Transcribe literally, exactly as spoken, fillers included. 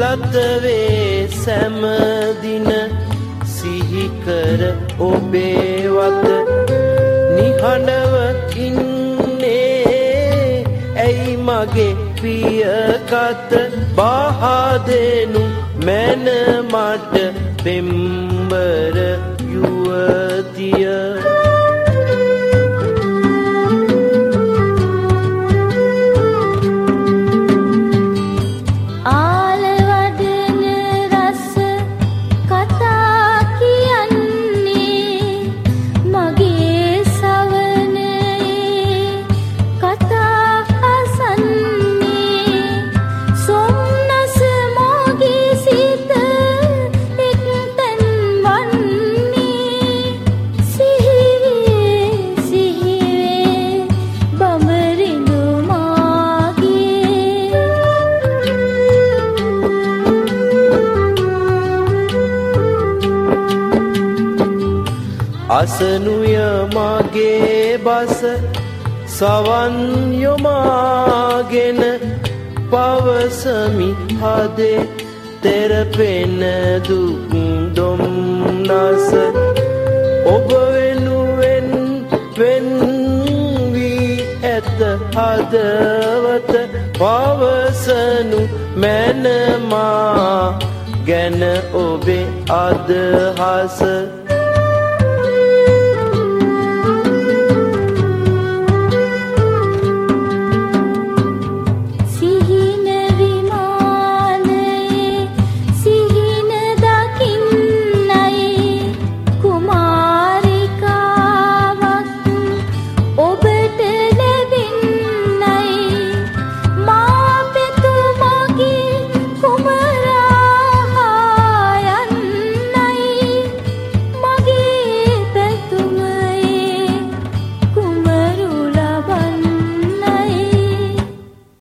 ගත වේ සෑම දින සිහි කර ඔබේ වත නිහඬව ඉන්නේ ඇයි මගේ පිය කත බහා දෙනු මැන මට පෙම්බර යුවතිය අසනුය මගේ බස සවන් යොමාගෙන පවසමි හදේ තෙරපෙන දුක් දුම්නස ඔබ වෙනුවෙන් වෙන් වී ඇත හදවත පවසනු මැන මා ගැන ඔබේ අදහස